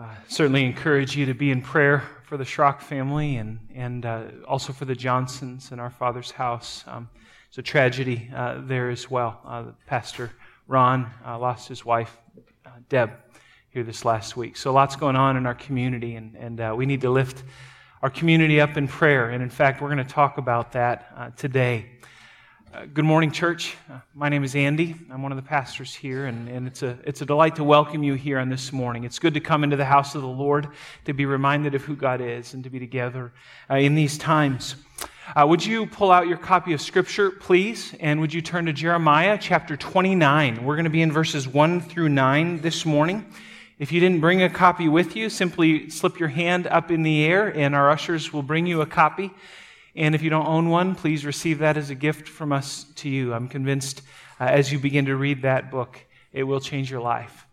Certainly encourage you to be in prayer for the Schrock family and also for the Johnsons in our Father's house. It's a tragedy there as well. Pastor Ron lost his wife, Deb, here this last week. So lots going on in our community, and we need to lift our community up in prayer. And in fact, we're going to talk about that today. Good morning, church. My name is Andy. I'm one of the pastors here, and it's a delight to welcome you here on this morning. It's good to come into the house of the Lord, to be reminded of who God is, and to be together in these times. Would you pull out your copy of Scripture, please, and would you turn to Jeremiah chapter 29. We're going to be in verses 1 through 9 this morning. If you didn't bring a copy with you, simply slip your hand up in the air, and our ushers will bring you a copy. And if you don't own one, please receive that as a gift from us to you. I'm convinced as you begin to read that book, it will change your life.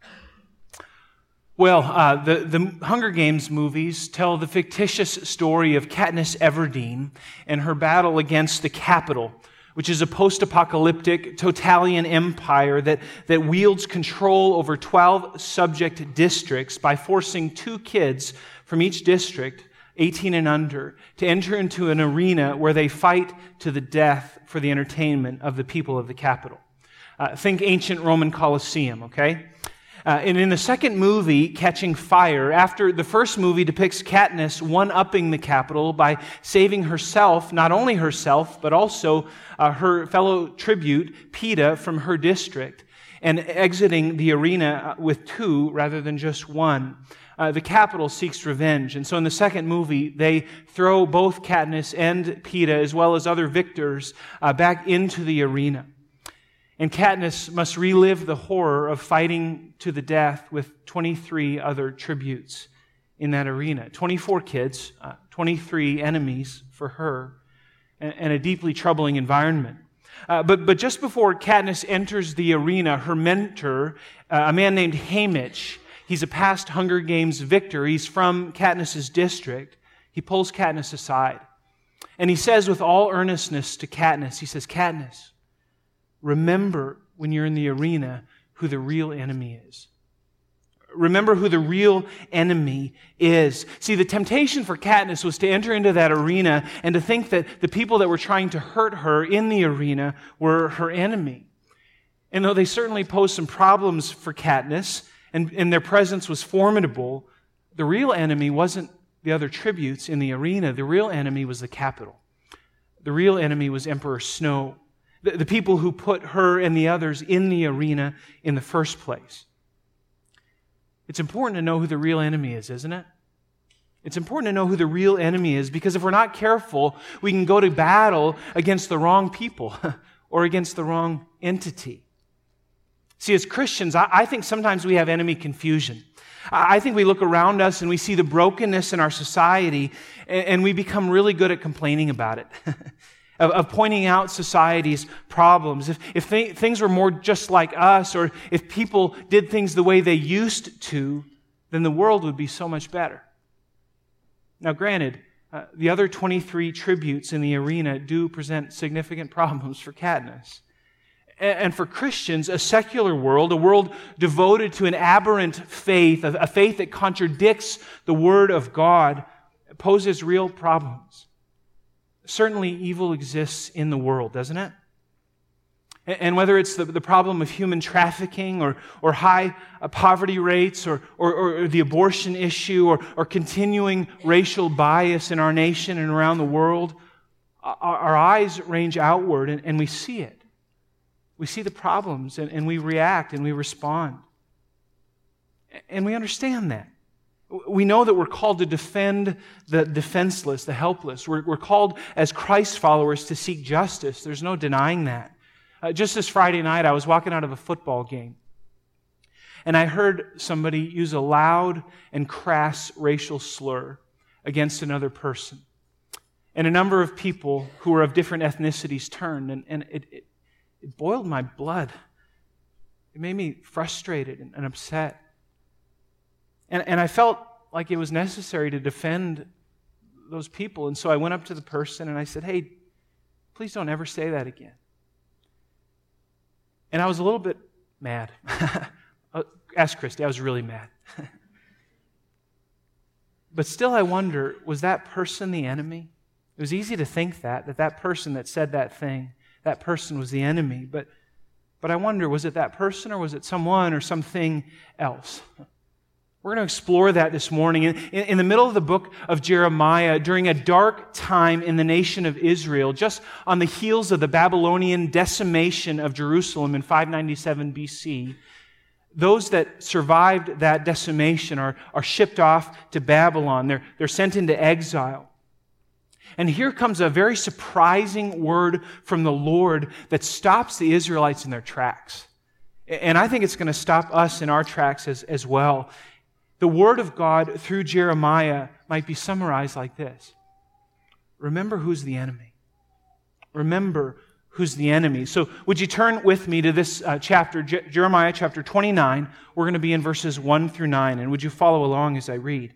Well, the Hunger Games movies tell the fictitious story of Katniss Everdeen and her battle against the Capitol, which is a post-apocalyptic totalitarian empire that wields control over 12 subject districts by forcing 2 kids from each district, 18 and under, to enter into an arena where they fight to the death for the entertainment of the people of the capital. Think ancient Roman Colosseum, okay? And in the second movie, Catching Fire, after the first movie depicts Katniss one-upping the Capitol by saving herself, not only herself, but also her fellow tribute, Peeta, from her district, and exiting the arena with 2 rather than just 1. The Capitol seeks revenge. And so in the second movie, they throw both Katniss and Peeta, as well as other victors, back into the arena. And Katniss must relive the horror of fighting to the death with 23 other tributes in that arena. 24 kids, 23 enemies for her, and a deeply troubling environment. But just before Katniss enters the arena, her mentor, a man named Haymitch, he's a past Hunger Games victor. He's from Katniss's district. He pulls Katniss aside. And he says with all earnestness to Katniss, he says, "Katniss, remember when you're in the arena who the real enemy is. Remember who the real enemy is." See, the temptation for Katniss was to enter into that arena and to think that the people that were trying to hurt her in the arena were her enemy. And though they certainly posed some problems for Katniss, and their presence was formidable, the real enemy wasn't the other tributes in the arena. The real enemy was the Capitol. The real enemy was Emperor Snow, the people who put her and the others in the arena in the first place. It's important to know who the real enemy is, isn't it? It's important to know who the real enemy is, because if we're not careful, we can go to battle against the wrong people or against the wrong entity. See, as Christians, I think sometimes we have enemy confusion. I think we look around us and we see the brokenness in our society, and we become really good at complaining about it, of pointing out society's problems. If things were more just like us, or if people did things the way they used to, then the world would be so much better. Now, granted, the other 23 tributes in the arena do present significant problems for Katniss. And for Christians, a secular world, a world devoted to an aberrant faith, a faith that contradicts the Word of God, poses real problems. Certainly, evil exists in the world, doesn't it? And whether it's the problem of human trafficking or high poverty rates or the abortion issue or continuing racial bias in our nation and around the world, our eyes range outward and we see it. We see the problems and we react and we respond. And we understand that. We know that we're called to defend the defenseless, the helpless. We're called as Christ followers to seek justice. There's no denying that. Just this Friday night, I was walking out of a football game, and I heard somebody use a loud and crass racial slur against another person. And a number of people who were of different ethnicities turned, and it boiled my blood. It made me frustrated and upset. And I felt like it was necessary to defend those people. And so I went up to the person and I said, "Hey, please don't ever say that again." And I was a little bit mad. Ask Christy, I was really mad. But still I wonder, was that person the enemy? It was easy to think that person that said that thing, that person was the enemy. But I wonder, was it that person or was it someone or something else? We're going to explore that this morning. In the middle of the book of Jeremiah, during a dark time in the nation of Israel, just on the heels of the Babylonian decimation of Jerusalem in 597 BC, those that survived that decimation are shipped off to Babylon. They're sent into exile. And here comes a very surprising word from the Lord that stops the Israelites in their tracks. And I think it's going to stop us in our tracks as well. The word of God through Jeremiah might be summarized like this. Remember who's the enemy. Remember who's the enemy. So would you turn with me to this chapter, Jeremiah chapter 29. We're going to be in verses 1 through 9. And would you follow along as I read?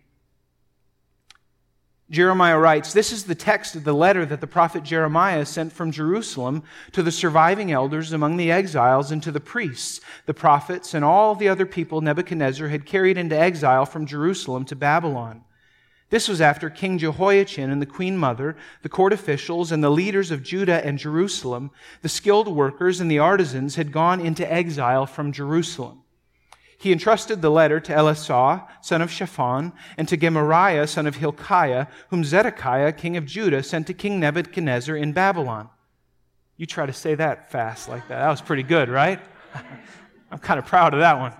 Jeremiah writes, "This is the text of the letter that the prophet Jeremiah sent from Jerusalem to the surviving elders among the exiles and to the priests, the prophets, and all the other people Nebuchadnezzar had carried into exile from Jerusalem to Babylon. This was after King Jehoiachin and the queen mother, the court officials, and the leaders of Judah and Jerusalem, the skilled workers and the artisans had gone into exile from Jerusalem. He entrusted the letter to Elisah, son of Shaphan, and to Gemariah, son of Hilkiah, whom Zedekiah, king of Judah, sent to King Nebuchadnezzar in Babylon." You try to say that fast like that. That was pretty good, right? I'm kind of proud of that one.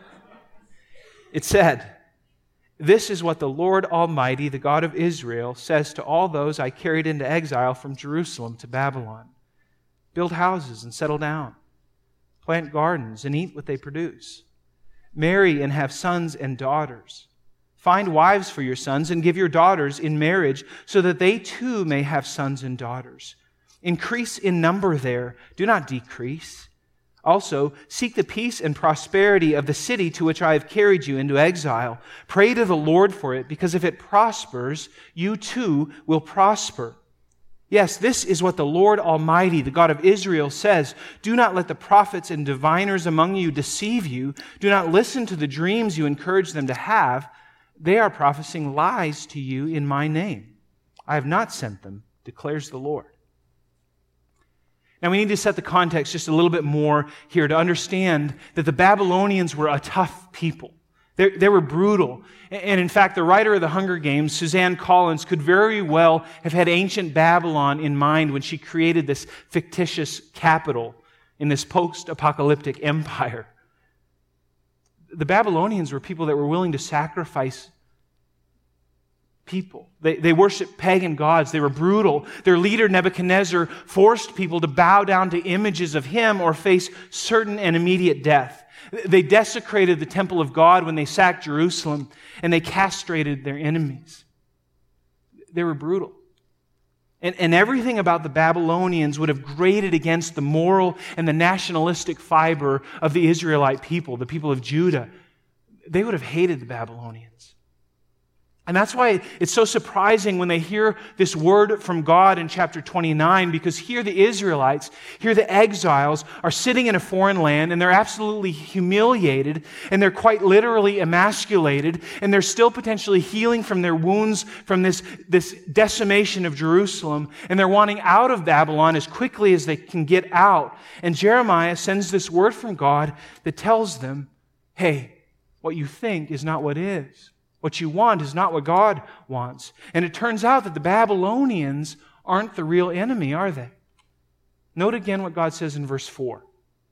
It said, "This is what the Lord Almighty, the God of Israel, says to all those I carried into exile from Jerusalem to Babylon. Build houses and settle down. Plant gardens and eat what they produce. Marry and have sons and daughters. Find wives for your sons and give your daughters in marriage so that they too may have sons and daughters. Increase in number there, do not decrease. Also, seek the peace and prosperity of the city to which I have carried you into exile. Pray to the Lord for it, because if it prospers, you too will prosper. Yes, this is what the Lord Almighty, the God of Israel, says. Do not let the prophets and diviners among you deceive you. Do not listen to the dreams you encourage them to have. They are prophesying lies to you in my name. I have not sent them, declares the Lord." Now we need to set the context just a little bit more here to understand that the Babylonians were a tough people. They were brutal. And in fact, the writer of the Hunger Games, Suzanne Collins, could very well have had ancient Babylon in mind when she created this fictitious capital in this post-apocalyptic empire. The Babylonians were people that were willing to sacrifice people. They worshiped pagan gods. They were brutal. Their leader, Nebuchadnezzar, forced people to bow down to images of him or face certain and immediate death. They desecrated the temple of God when they sacked Jerusalem, and they castrated their enemies. They were brutal. And everything about the Babylonians would have grated against the moral and the nationalistic fiber of the Israelite people, the people of Judah. They would have hated the Babylonians. And that's why it's so surprising when they hear this word from God in chapter 29, because here the Israelites, here the exiles are sitting in a foreign land and they're absolutely humiliated and they're quite literally emasculated and they're still potentially healing from their wounds from this decimation of Jerusalem, and they're wanting out of Babylon as quickly as they can get out. And Jeremiah sends this word from God that tells them, hey, what you think is not what is. What you want is not what God wants. And it turns out that the Babylonians aren't the real enemy, are they? Note again what God says in verse 4.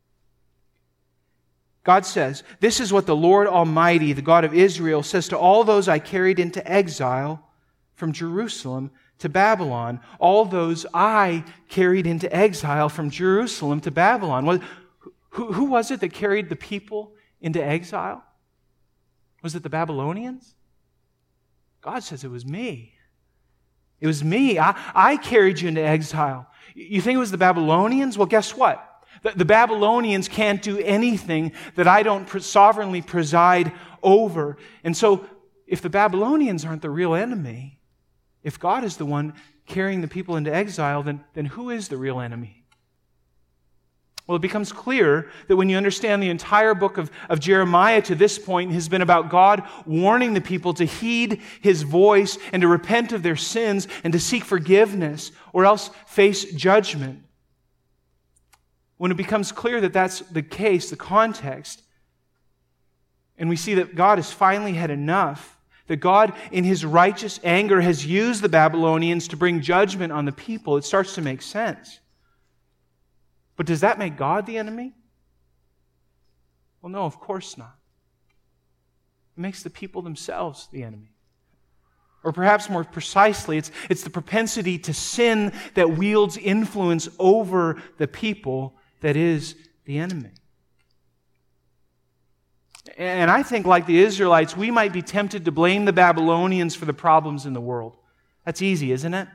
God says, "This is what the Lord Almighty, the God of Israel, says to all those I carried into exile from Jerusalem to Babylon." All those I carried into exile from Jerusalem to Babylon. Who was it that carried the people into exile? Was it the Babylonians? God says it was me. It was me. I carried you into exile. You think it was the Babylonians? Well, guess what? The Babylonians can't do anything that I don't sovereignly preside over. And so, if the Babylonians aren't the real enemy, if God is the one carrying the people into exile, then who is the real enemy? Well, it becomes clear that when you understand the entire book of Jeremiah to this point has been about God warning the people to heed His voice and to repent of their sins and to seek forgiveness or else face judgment. When it becomes clear that that's the case, the context, and we see that God has finally had enough, that God in His righteous anger has used the Babylonians to bring judgment on the people, it starts to make sense. But does that make God the enemy? Well, no, of course not. It makes the people themselves the enemy. Or perhaps more precisely, it's the propensity to sin that wields influence over the people that is the enemy. And I think, like the Israelites, we might be tempted to blame the Babylonians for the problems in the world. That's easy, isn't it?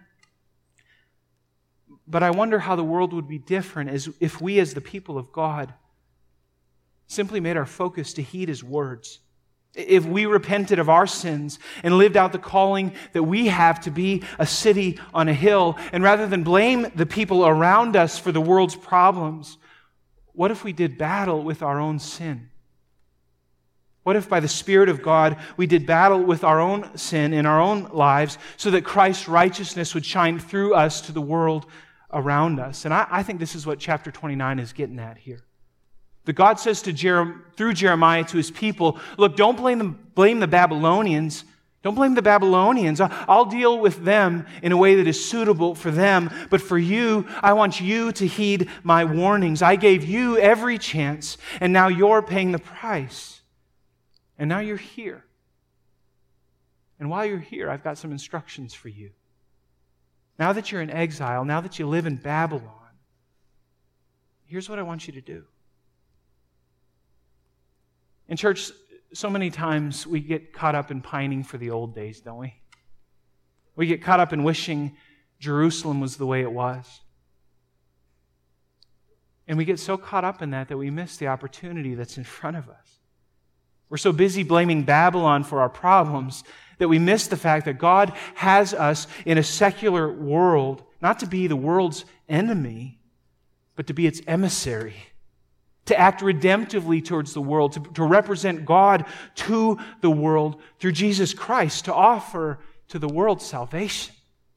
But I wonder how the world would be different if we, as the people of God, simply made our focus to heed His words. If we repented of our sins and lived out the calling that we have to be a city on a hill, and rather than blame the people around us for the world's problems, what if we did battle with our own sin? What if by the Spirit of God we did battle with our own sin in our own lives so that Christ's righteousness would shine through us to the world around us? And I think this is what chapter 29 is getting at here. That God says through Jeremiah to His people, look, don't blame the Babylonians. Don't blame the Babylonians. I'll deal with them in a way that is suitable for them. But for you, I want you to heed my warnings. I gave you every chance, and now you're paying the price. And now you're here. And while you're here, I've got some instructions for you. Now that you're in exile, now that you live in Babylon, here's what I want you to do. In church, so many times we get caught up in pining for the old days, don't we? We get caught up in wishing Jerusalem was the way it was. And we get so caught up in that we miss the opportunity that's in front of us. We're so busy blaming Babylon for our problems that we miss the fact that God has us in a secular world, not to be the world's enemy, but to be its emissary, to act redemptively towards the world, to represent God to the world through Jesus Christ, to offer to the world salvation.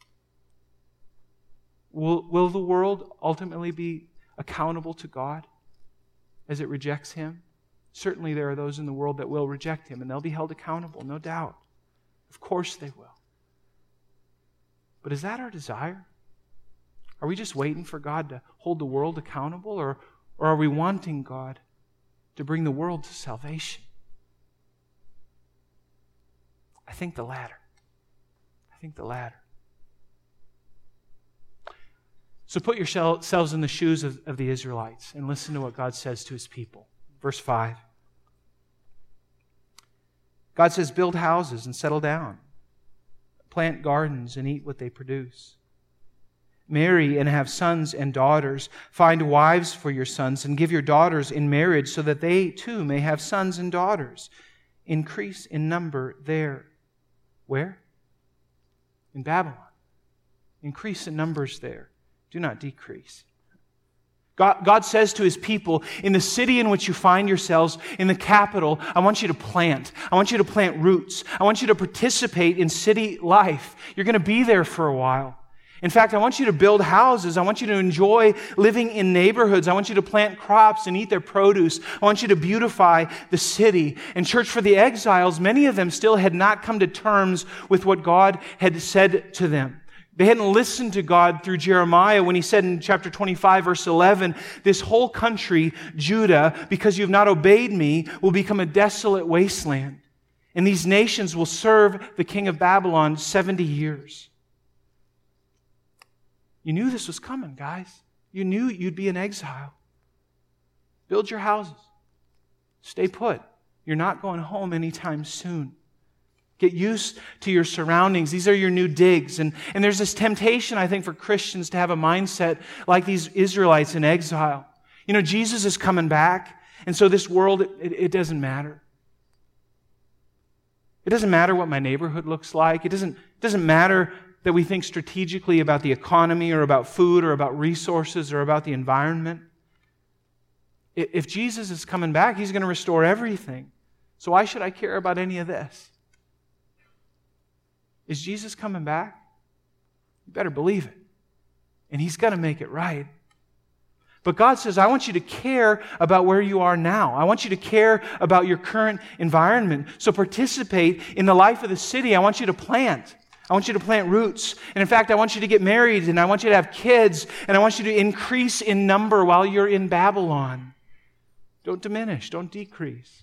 Will the world ultimately be accountable to God as it rejects Him? Certainly there are those in the world that will reject Him, and they'll be held accountable, no doubt. Of course they will. But is that our desire? Are we just waiting for God to hold the world accountable, or are we wanting God to bring the world to salvation? I think the latter. So put yourselves in the shoes of the Israelites and listen to what God says to His people. Verse 5. God says, build houses and settle down. Plant gardens and eat what they produce. Marry and have sons and daughters. Find wives for your sons and give your daughters in marriage so that they too may have sons and daughters. Increase in number there. Where? In Babylon. Increase in numbers there. Do not decrease. God says to His people, in the city in which you find yourselves, in the capital, I want you to plant. I want you to plant roots. I want you to participate in city life. You're going to be there for a while. In fact, I want you to build houses. I want you to enjoy living in neighborhoods. I want you to plant crops and eat their produce. I want you to beautify the city. And church, for the exiles, many of them still had not come to terms with what God had said to them. They hadn't listened to God through Jeremiah when He said in chapter 25, verse 11, this whole country, Judah, because you have not obeyed me, will become a desolate wasteland. And these nations will serve the king of Babylon 70 years. You knew this was coming, guys. You knew you'd be in exile. Build your houses. Stay put. You're not going home anytime soon. Get used to your surroundings. These are your new digs. And there's this temptation, I think, for Christians to have a mindset like these Israelites in exile. You know, Jesus is coming back, and so this world, it doesn't matter. It doesn't matter what my neighborhood looks like. It doesn't matter that we think strategically about the economy or about food or about resources or about the environment. If Jesus is coming back, He's going to restore everything. So why should I care about any of this? Is Jesus coming back? You better believe it. And He's going to make it right. But God says, I want you to care about where you are now. I want you to care about your current environment. So participate in the life of the city. I want you to plant. I want you to plant roots. And in fact, I want you to get married, and I want you to have kids, and I want you to increase in number while you're in Babylon. Don't diminish. Don't decrease.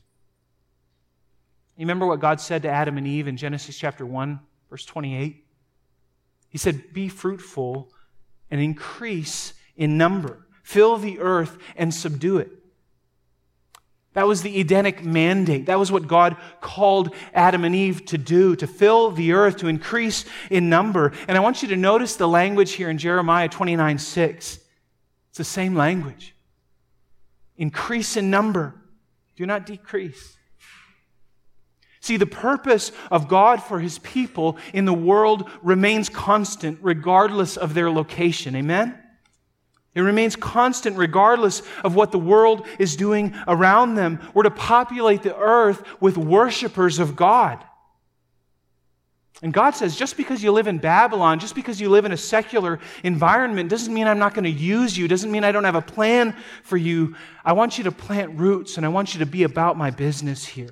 You remember what God said to Adam and Eve in Genesis chapter 1, verse 28? He said, be fruitful and increase in number. Fill the earth and subdue it. That was the Edenic mandate. That was what God called Adam and Eve to do, to fill the earth, to increase in number. And I want you to notice the language here in Jeremiah 29:6. It's the same language. Increase in number. Do not decrease. See, the purpose of God for His people in the world remains constant regardless of their location. Amen? It remains constant regardless of what the world is doing around them. We're to populate the earth with worshipers of God. And God says, just because you live in Babylon, just because you live in a secular environment, doesn't mean I'm not going to use you, doesn't mean I don't have a plan for you. I want you to plant roots, and I want you to be about my business here.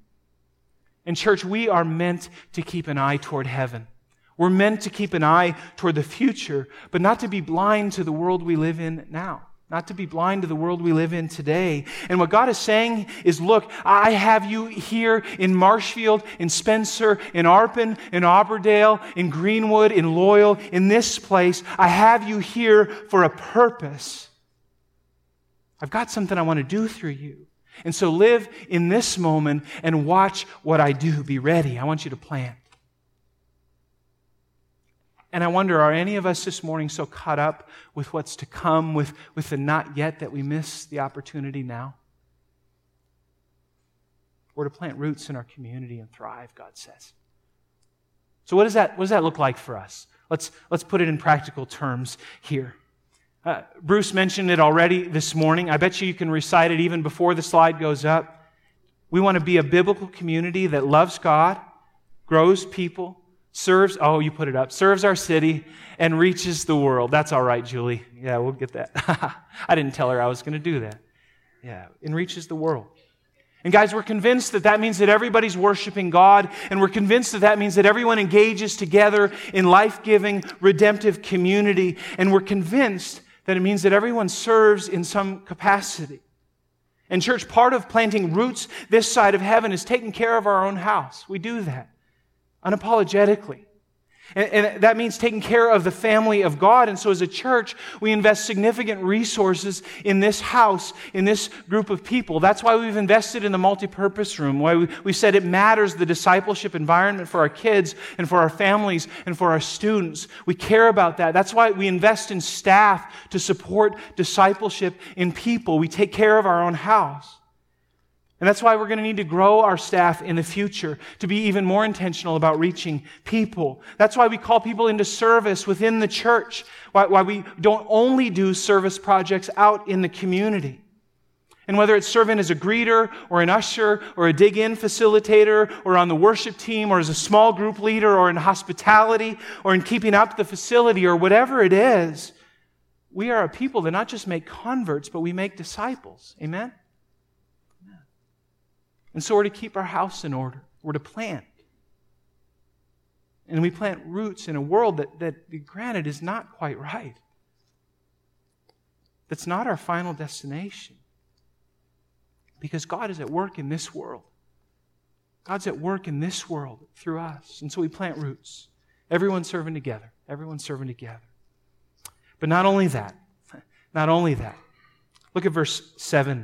And church, we are meant to keep an eye toward heaven. We're meant to keep an eye toward the future, but not to be blind to the world we live in now. Not to be blind to the world we live in today. And what God is saying is, look, I have you here in Marshfield, in Spencer, in Arpin, in Auberdale, in Greenwood, in Loyal, in this place. I have you here for a purpose. I've got something I want to do through you. And so live in this moment and watch what I do. Be ready. I want you to plant. And I wonder, are any of us this morning so caught up with what's to come, with the not yet, that we miss the opportunity now? We're to plant roots in our community and thrive, God says. So what does that look like for us? Let's put it in practical terms here. Bruce mentioned it already this morning. I bet you can recite it even before the slide goes up. We want to be a biblical community that loves God, grows people, serves our city, and reaches the world. That's all right, Julie. Yeah, we'll get that. I didn't tell her I was going to do that. Yeah, and reaches the world. And guys, we're convinced that means that everybody's worshiping God, and we're convinced that means that everyone engages together in life-giving, redemptive community, and we're convinced that it means that everyone serves in some capacity. And church, part of planting roots this side of heaven is taking care of our own house. We do that unapologetically. And that means taking care of the family of God. And so as a church, we invest significant resources in this house, in this group of people. That's why we've invested in the multipurpose room, why we said it matters, the discipleship environment for our kids and for our families and for our students. We care about that. That's why we invest in staff to support discipleship in people. We take care of our own house. And that's why we're going to need to grow our staff in the future to be even more intentional about reaching people. That's why we call people into service within the church. Why we don't only do service projects out in the community. And whether it's serving as a greeter or an usher or a dig-in facilitator or on the worship team or as a small group leader or in hospitality or in keeping up the facility or whatever it is, we are a people that not just make converts, but we make disciples. Amen? And so we're to keep our house in order. We're to plant. And we plant roots in a world that granted, is not quite right. That's not our final destination. Because God is at work in this world. God's at work in this world through us. And so we plant roots. Everyone serving together. Everyone serving together. But not only that. Not only that. Look at verse 7.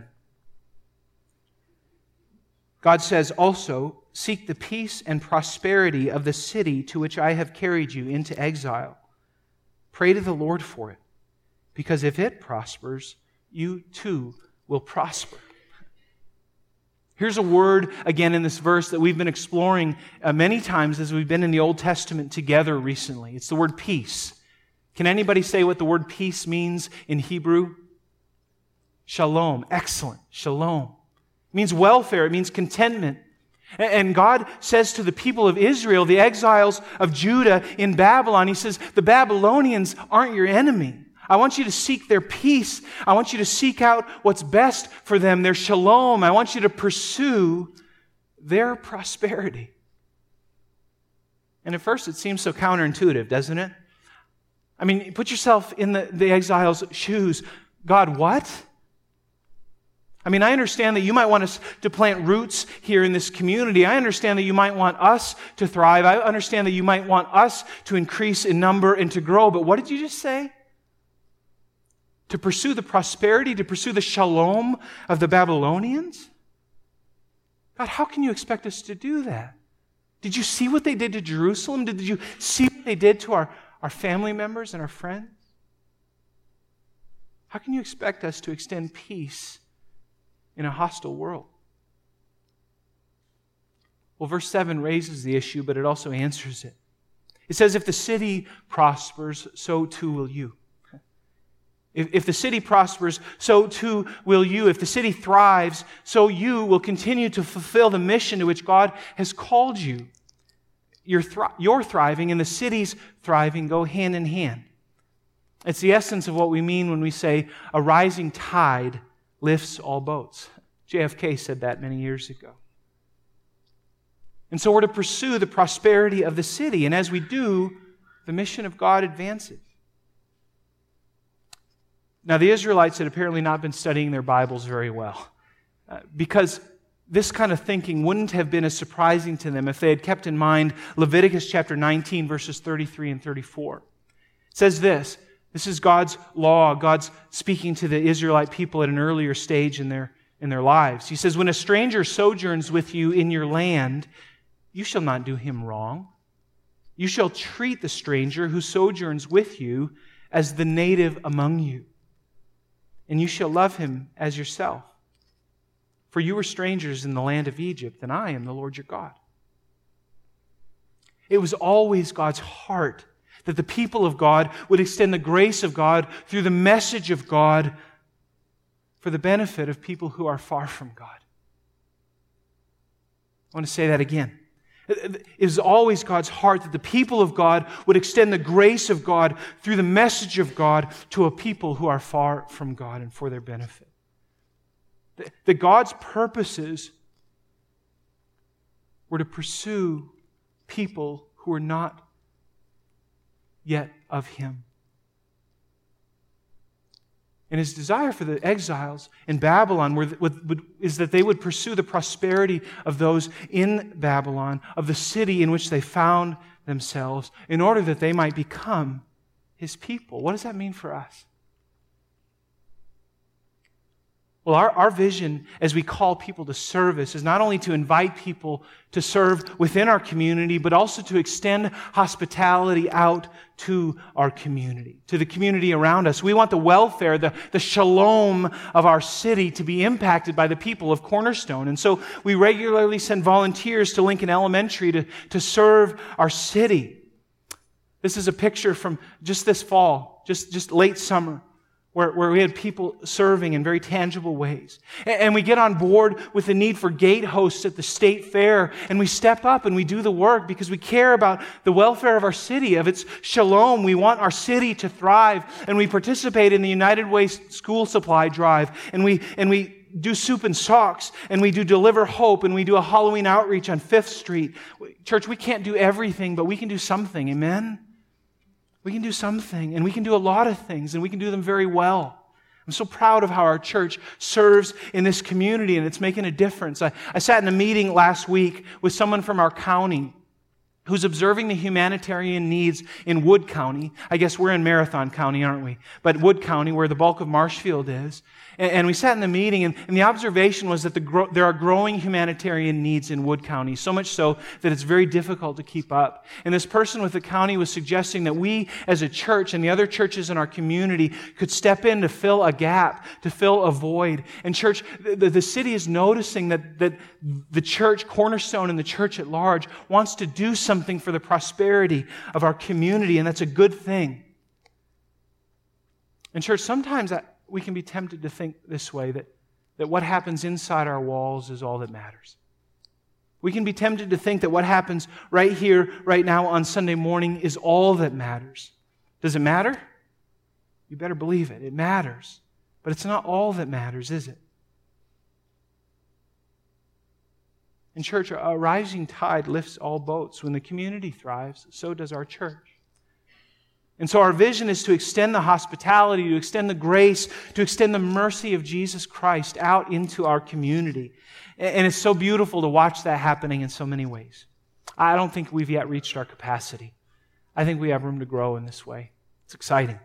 God says also, seek the peace and prosperity of the city to which I have carried you into exile. Pray to the Lord for it, because if it prospers, you too will prosper. Here's a word, again, in this verse that we've been exploring many times as we've been in the Old Testament together recently. It's the word peace. Can anybody say what the word peace means in Hebrew? Shalom. Excellent. Shalom. It means welfare. It means contentment. And God says to the people of Israel, the exiles of Judah in Babylon, He says, the Babylonians aren't your enemy. I want you to seek their peace. I want you to seek out what's best for them, their shalom. I want you to pursue their prosperity. And at first it seems so counterintuitive, doesn't it? I mean, put yourself in the exiles' shoes. God, what? I mean, I understand that you might want us to plant roots here in this community. I understand that you might want us to thrive. I understand that you might want us to increase in number and to grow. But what did you just say? To pursue the prosperity, to pursue the shalom of the Babylonians? God, how can you expect us to do that? Did you see what they did to Jerusalem? Did you see what they did to our family members and our friends? How can you expect us to extend peace in a hostile world? Well, verse 7 raises the issue, but it also answers it. It says, if the city prospers, so too will you. If the city prospers, so too will you. If the city thrives, so you will continue to fulfill the mission to which God has called you. Your thriving and the city's thriving go hand in hand. It's the essence of what we mean when we say a rising tide lifts all boats. JFK said that many years ago. And so we're to pursue the prosperity of the city. And as we do, the mission of God advances. Now, the Israelites had apparently not been studying their Bibles very well, because this kind of thinking wouldn't have been as surprising to them if they had kept in mind Leviticus chapter 19, verses 33 and 34. It says this is God's law, God's speaking to the Israelite people at an earlier stage in their lives. He says, when a stranger sojourns with you in your land, you shall not do him wrong. You shall treat the stranger who sojourns with you as the native among you. And you shall love him as yourself. For you were strangers in the land of Egypt, and I am the Lord your God. It was always God's heart that the people of God would extend the grace of God through the message of God for the benefit of people who are far from God. I want to say that again. It is always God's heart that the people of God would extend the grace of God through the message of God to a people who are far from God and for their benefit. That God's purposes were to pursue people who are not yet of Him. And His desire for the exiles in Babylon is that they would pursue the prosperity of those in Babylon, of the city in which they found themselves, in order that they might become His people. What does that mean for us? Well, our vision as we call people to service is not only to invite people to serve within our community, but also to extend hospitality out to our community, to the community around us. We want the welfare, the shalom of our city to be impacted by the people of Cornerstone. And so we regularly send volunteers to Lincoln Elementary to serve our city. This is a picture from just this fall, just late summer, where we had people serving in very tangible ways. And we get on board with the need for gate hosts at the state fair, and we step up and we do the work because we care about the welfare of our city, of its shalom. We want our city to thrive, and we participate in the United Way school supply drive, and we do soup and socks, and we do Deliver Hope, and we do a Halloween outreach on 5th Street. Church, we can't do everything, but we can do something, amen? We can do something, and we can do a lot of things, and we can do them very well. I'm so proud of how our church serves in this community, and it's making a difference. I sat in a meeting last week with someone from our county who's observing the humanitarian needs in Wood County. I guess we're in Marathon County, aren't we? But Wood County, where the bulk of Marshfield is. And we sat in the meeting, and the observation was that there are growing humanitarian needs in Wood County, so much so that it's very difficult to keep up. And this person with the county was suggesting that we as a church and the other churches in our community could step in to fill a gap, to fill a void. And church, the city is noticing that the church, Cornerstone, and the church at large wants to do something for the prosperity of our community, and that's a good thing. And church, sometimes we can be tempted to think this way, that what happens inside our walls is all that matters. We can be tempted to think that what happens right here, right now on Sunday morning is all that matters. Does it matter? You better believe it. It matters. But it's not all that matters, is it? In church, a rising tide lifts all boats. When the community thrives, so does our church. And so our vision is to extend the hospitality, to extend the grace, to extend the mercy of Jesus Christ out into our community. And it's so beautiful to watch that happening in so many ways. I don't think we've yet reached our capacity. I think we have room to grow in this way. It's exciting.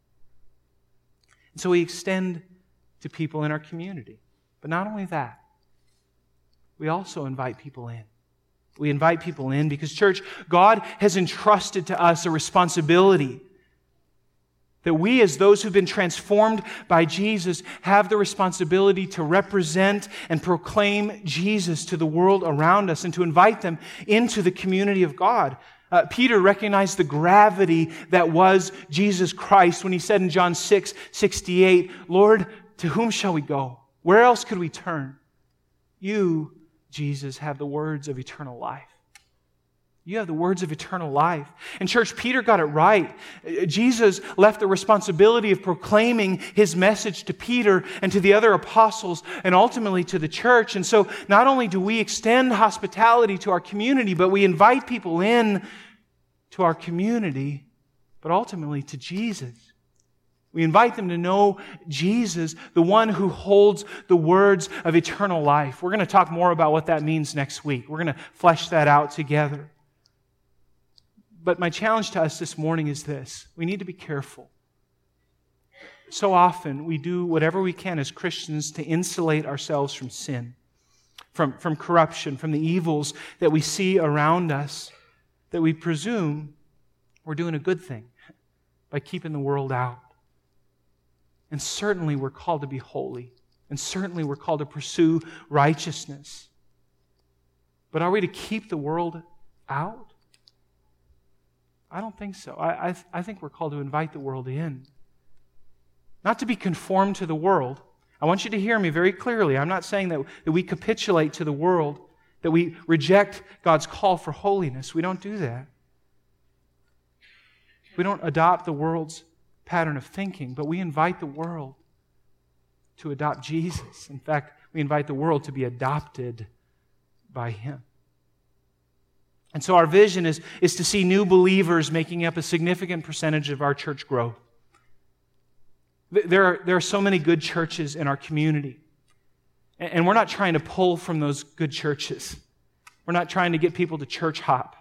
And so we extend to people in our community. But not only that, we also invite people in. We invite people in because, church, God has entrusted to us a responsibility that we, as those who've been transformed by Jesus, have the responsibility to represent and proclaim Jesus to the world around us and to invite them into the community of God. Peter recognized the gravity that was Jesus Christ when he said in John 6:68, "Lord, to whom shall we go? Where else could we turn? You, Jesus, have the words of eternal life." You have the words of eternal life. And church, Peter got it right. Jesus left the responsibility of proclaiming His message to Peter and to the other apostles and ultimately to the church. And so not only do we extend hospitality to our community, but we invite people in to our community, but ultimately to Jesus. We invite them to know Jesus, the one who holds the words of eternal life. We're going to talk more about what that means next week. We're going to flesh that out together. But my challenge to us this morning is this. We need to be careful. So often we do whatever we can as Christians to insulate ourselves from sin, from corruption, from the evils that we see around us, that we presume we're doing a good thing by keeping the world out. And certainly we're called to be holy. And certainly we're called to pursue righteousness. But are we to keep the world out? I don't think so. I think we're called to invite the world in. Not to be conformed to the world. I want you to hear me very clearly. I'm not saying that we capitulate to the world, that we reject God's call for holiness. We don't do that. We don't adopt the world's pattern of thinking, but we invite the world to adopt Jesus. In fact, we invite the world to be adopted by Him. And so our vision is to see new believers making up a significant percentage of our church growth. There are so many good churches in our community. And we're not trying to pull from those good churches. We're not trying to get people to church hop.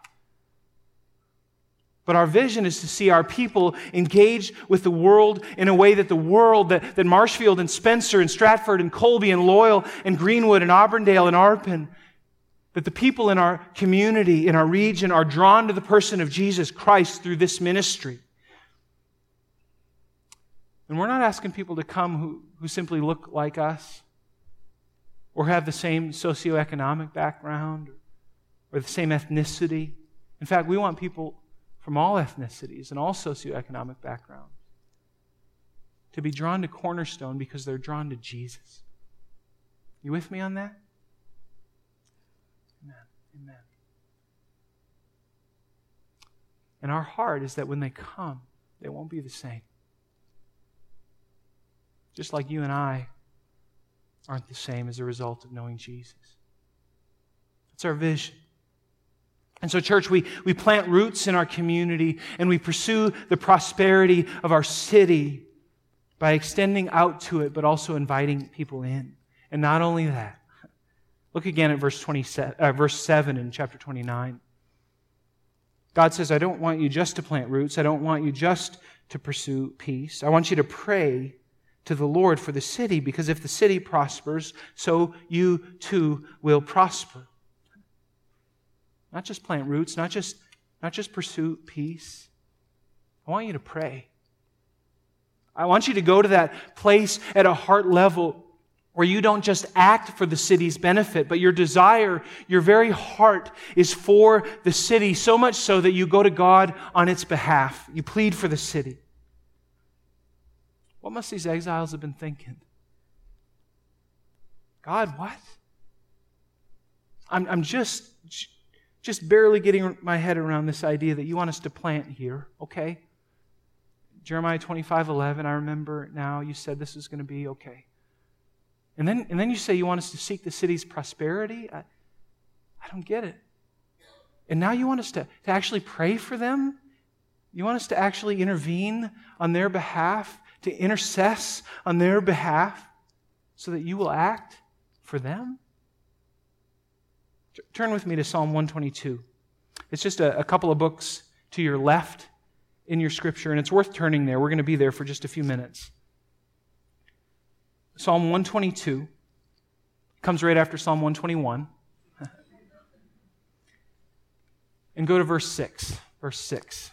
But our vision is to see our people engage with the world in a way that the world, that Marshfield and Spencer and Stratford and Colby and Loyal and Greenwood and Auburndale and Arpin, that the people in our community, in our region, are drawn to the person of Jesus Christ through this ministry. And we're not asking people to come who simply look like us or have the same socioeconomic background or the same ethnicity. In fact, we want people from all ethnicities and all socioeconomic backgrounds to be drawn to Cornerstone because they're drawn to Jesus. You with me on that? Amen. And our heart is that when they come, they won't be the same. Just like you and I aren't the same as a result of knowing Jesus. That's our vision. And so, church, we plant roots in our community and we pursue the prosperity of our city by extending out to it, but also inviting people in. And not only that, look again at verse 7 in chapter 29. God says, I don't want you just to plant roots. I don't want you just to pursue peace. I want you to pray to the Lord for the city, because if the city prospers, so you too will prosper. Not just plant roots, not just pursue peace. I want you to pray. I want you to go to that place at a heart level where you don't just act for the city's benefit, but your desire, your very heart is for the city, so much so that you go to God on its behalf. You plead for the city. What must these exiles have been thinking? God, what? I'm just barely getting my head around this idea that you want us to plant here, okay? Jeremiah 25:11, I remember now, you said this is going to be okay. And then you say you want us to seek the city's prosperity? I don't get it. And now you want us to actually pray for them? You want us to actually intervene on their behalf, to intercess on their behalf, so that you will act for them? Turn with me to Psalm 122. It's just a couple of books to your left in your scripture, and it's worth turning there. We're going to be there for just a few minutes. Psalm 122 comes right after Psalm 121. And go to verse 6. Verse 6.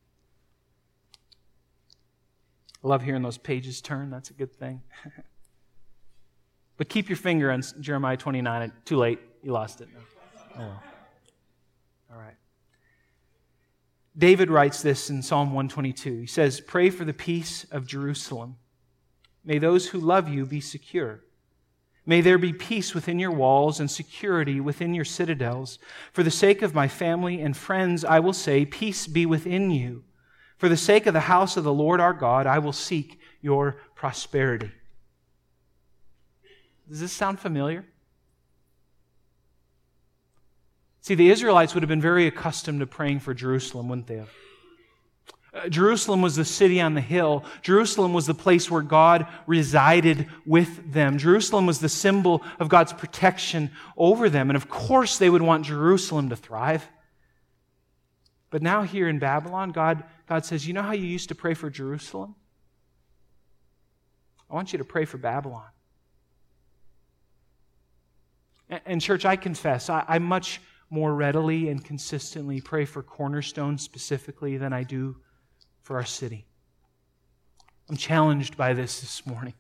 I love hearing those pages turn. That's a good thing. But keep your finger on Jeremiah 29. Too late. You lost it. Oh. All right. David writes this in Psalm 122. He says, "Pray for the peace of Jerusalem. May those who love you be secure. May there be peace within your walls and security within your citadels. For the sake of my family and friends, I will say, peace be within you. For the sake of the house of the Lord our God, I will seek your prosperity." Does this sound familiar? See, the Israelites would have been very accustomed to praying for Jerusalem, wouldn't they have? Jerusalem was the city on the hill. Jerusalem was the place where God resided with them. Jerusalem was the symbol of God's protection over them. And of course, they would want Jerusalem to thrive. But now here in Babylon, God says, you know how you used to pray for Jerusalem? I want you to pray for Babylon. And church, I confess, I much more readily and consistently pray for Cornerstone specifically than I do for our city. I'm challenged by this morning.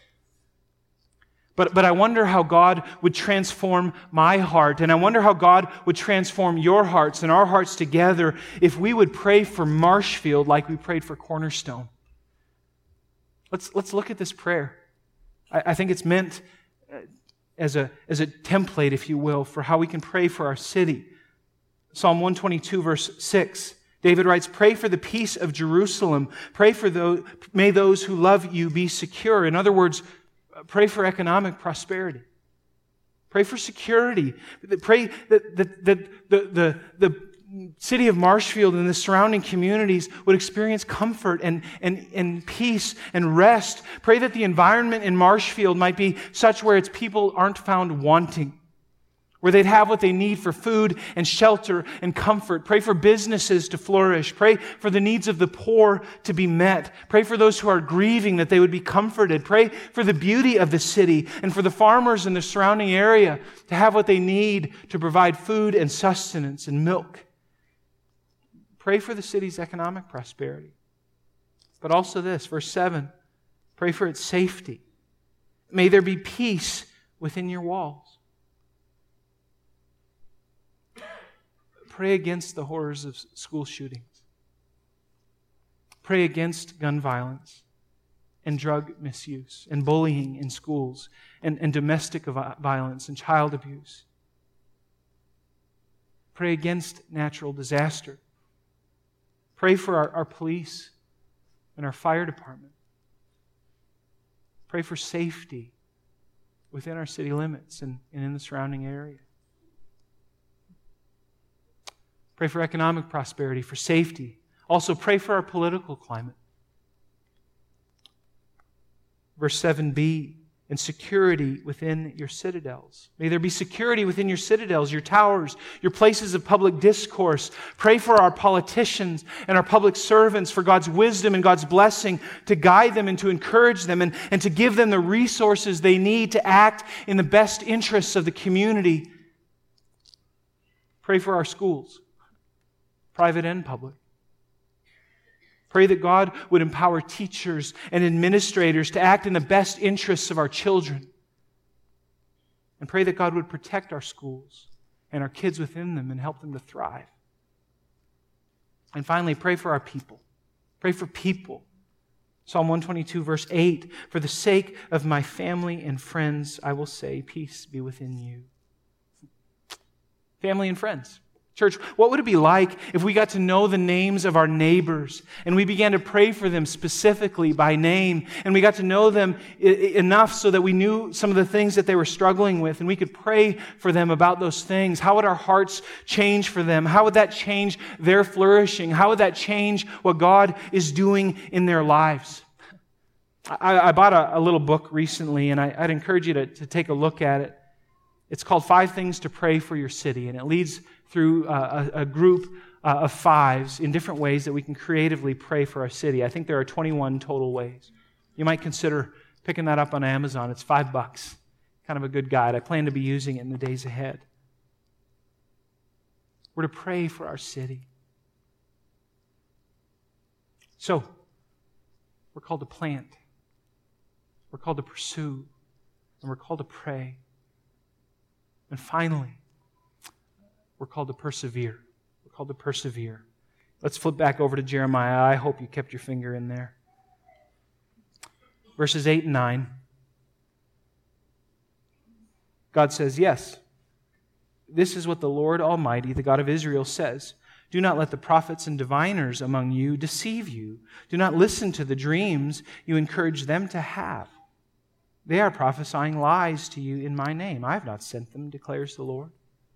But I wonder how God would transform my heart, and I wonder how God would transform your hearts and our hearts together if we would pray for Marshfield like we prayed for Cornerstone. Let's look at this prayer. I think it's meant as a template, if you will, for how we can pray for our city. Psalm 122, verse 6. David writes, "Pray for the peace of Jerusalem. May those who love you be secure." In other words, pray for economic prosperity. Pray for security. Pray that the city of Marshfield and the surrounding communities would experience comfort and peace and rest. Pray that the environment in Marshfield might be such where its people aren't found wanting, where they'd have what they need for food and shelter and comfort. Pray for businesses to flourish. Pray for the needs of the poor to be met. Pray for those who are grieving that they would be comforted. Pray for the beauty of the city and for the farmers in the surrounding area to have what they need to provide food and sustenance and milk. Pray for the city's economic prosperity. But also this, verse 7, pray for its safety. May there be peace within your walls. Pray against the horrors of school shootings. Pray against gun violence and drug misuse and bullying in schools and domestic violence and child abuse. Pray against natural disaster. Pray for our police and our fire department. Pray for safety within our city limits and in the surrounding area. Pray for economic prosperity, for safety. Also, pray for our political climate. Verse 7b, and security within your citadels. May there be security within your citadels, your towers, your places of public discourse. Pray for our politicians and our public servants, for God's wisdom and God's blessing to guide them and to encourage them and to give them the resources they need to act in the best interests of the community. Pray for our schools, private and public. Pray that God would empower teachers and administrators to act in the best interests of our children. And pray that God would protect our schools and our kids within them and help them to thrive. And finally, pray for our people. Pray for people. Psalm 122, verse 8, for the sake of my family and friends, I will say, peace be within you. Family and friends. Church, what would it be like if we got to know the names of our neighbors and we began to pray for them specifically by name, and we got to know them enough so that we knew some of the things that they were struggling with and we could pray for them about those things? How would our hearts change for them? How would that change their flourishing? How would that change what God is doing in their lives? I bought a little book recently, and I'd encourage you to take a look at it. It's called 5 Things to Pray for Your City, and it leads through a group of 5s in different ways that we can creatively pray for our city. I think there are 21 total ways. You might consider picking that up on Amazon. It's $5. Kind of a good guide. I plan to be using it in the days ahead. We're to pray for our city. So, we're called to plant. We're called to pursue. And we're called to pray. And finally, we're called to persevere. We're called to persevere. Let's flip back over to Jeremiah. I hope you kept your finger in there. Verses 8 and 9. God says, yes, this is what the Lord Almighty, the God of Israel, says. Do not let the prophets and diviners among you deceive you. Do not listen to the dreams you encourage them to have. They are prophesying lies to you in my name. I have not sent them, declares the Lord.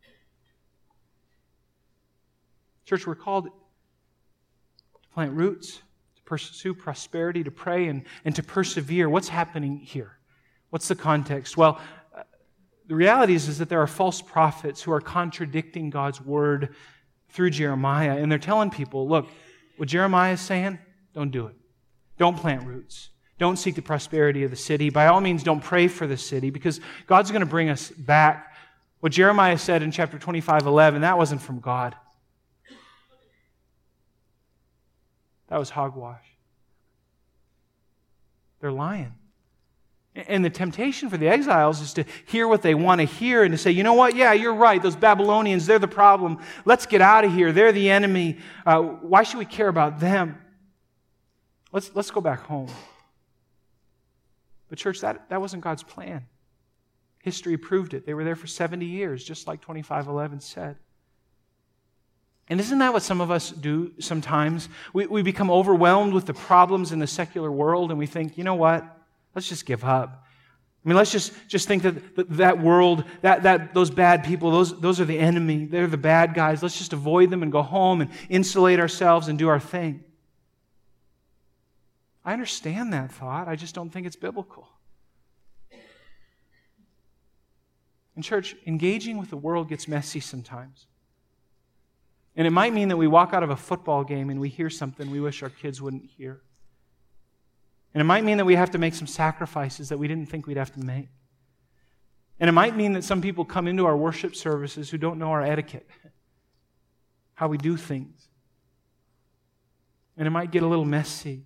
Church, we're called to plant roots, to pursue prosperity, to pray, and to persevere. What's happening here? What's the context? Well, the reality is that there are false prophets who are contradicting God's word through Jeremiah, and they're telling people, look, what Jeremiah is saying, don't do it. Don't plant roots. Don't seek the prosperity of the city. By all means, don't pray for the city, because God's going to bring us back. What Jeremiah said in chapter 25:11, that wasn't from God. That was hogwash. They're lying. And the temptation for the exiles is to hear what they want to hear and to say, you know what, yeah, you're right, those Babylonians, they're the problem. Let's get out of here. They're the enemy. Why should we care about them? Let's go back home. But church, that wasn't God's plan. History proved it. They were there for 70 years, just like 25:11 said. And isn't that what some of us do sometimes? We become overwhelmed with the problems in the secular world, and we think, you know what? Let's just give up. I mean, let's just think that world, those bad people, those are the enemy. They're the bad guys. Let's just avoid them and go home and insulate ourselves and do our thing. I understand that thought. I just don't think it's biblical. In church, engaging with the world gets messy sometimes. And it might mean that we walk out of a football game and we hear something we wish our kids wouldn't hear. And it might mean that we have to make some sacrifices that we didn't think we'd have to make. And it might mean that some people come into our worship services who don't know our etiquette, how we do things. And it might get a little messy.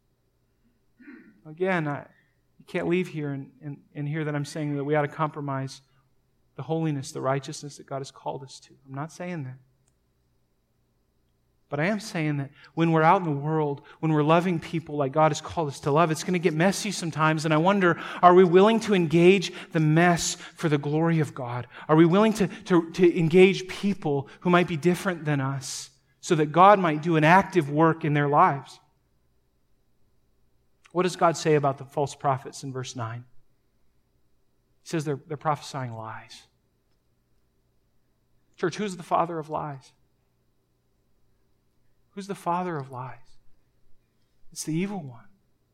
Again, you can't leave here and hear that I'm saying that we ought to compromise the holiness, the righteousness that God has called us to. I'm not saying that. But I am saying that when we're out in the world, when we're loving people like God has called us to love, it's going to get messy sometimes. And I wonder, are we willing to engage the mess for the glory of God? Are we willing to engage people who might be different than us so that God might do an active work in their lives? What does God say about the false prophets in verse 9? He says they're prophesying lies. Church, who's the father of lies? Who's the father of lies? It's the evil one.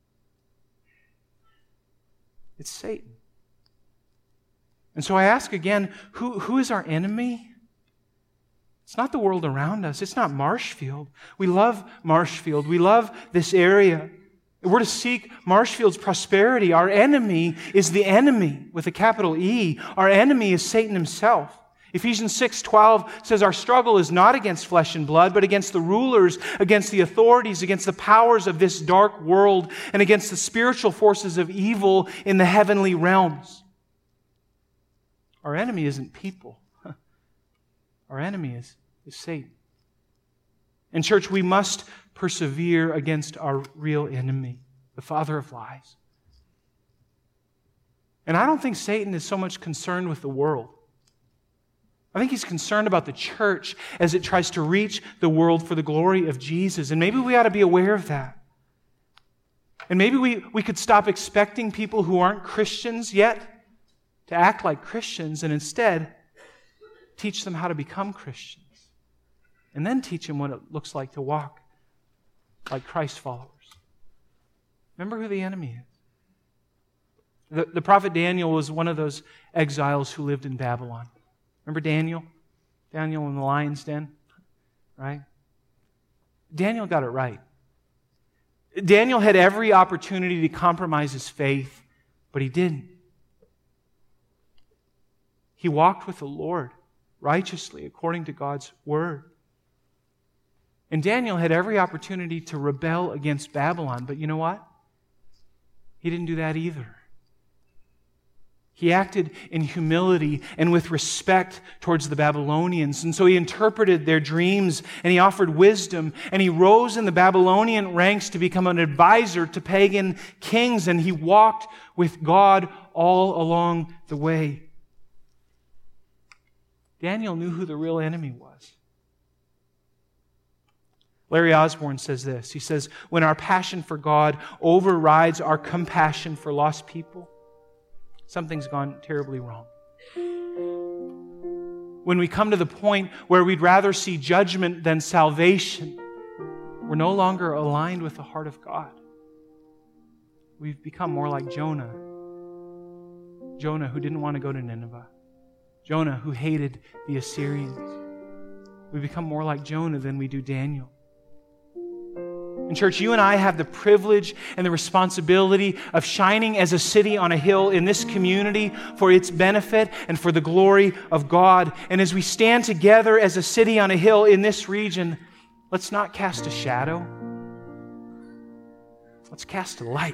It's Satan. And so I ask again, who is our enemy? It's not the world around us. It's not Marshfield. We love Marshfield. We love this area. We're to seek Marshfield's prosperity. Our enemy is the enemy with a capital E. Our enemy is Satan himself. Ephesians 6:12 says our struggle is not against flesh and blood, but against the rulers, against the authorities, against the powers of this dark world, and against the spiritual forces of evil in the heavenly realms. Our enemy isn't people. Our enemy is Satan. And church, we must persevere against our real enemy, the the father of lies. And I don't think Satan is so much concerned with the world. I think he's concerned about the church as it tries to reach the world for the glory of Jesus. And maybe we ought to be aware of that. And maybe we could stop expecting people who aren't Christians yet to act like Christians and instead teach them how to become Christians. And then teach them what it looks like to walk like Christ followers. Remember who the enemy is. The prophet Daniel was one of those exiles who lived in Babylon. Remember Daniel? Daniel in the lion's den, right? Daniel got it right. Daniel had every opportunity to compromise his faith, but he didn't. He walked with the Lord righteously according to God's word. And Daniel had every opportunity to rebel against Babylon, but you know what? He didn't do that either. He acted in humility and with respect towards the Babylonians. And so he interpreted their dreams and he offered wisdom. And he rose in the Babylonian ranks to become an advisor to pagan kings. And he walked with God all along the way. Daniel knew who the real enemy was. Larry Osborne says this. He says, when our passion for God overrides our compassion for lost people, something's gone terribly wrong. When we come to the point where we'd rather see judgment than salvation, we're no longer aligned with the heart of God. We've become more like Jonah. Jonah who didn't want to go to Nineveh. Jonah who hated the Assyrians. We become more like Jonah than we do Daniel. And church, you and I have the privilege and the responsibility of shining as a city on a hill in this community for its benefit and for the glory of God. And as we stand together as a city on a hill in this region, let's not cast a shadow. Let's cast a light.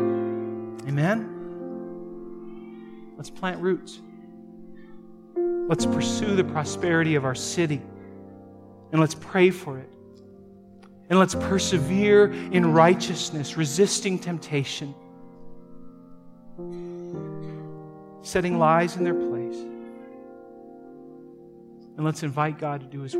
Amen? Let's plant roots. Let's pursue the prosperity of our city. And let's pray for it. And let's persevere in righteousness, resisting temptation, setting lies in their place. And let's invite God to do His work.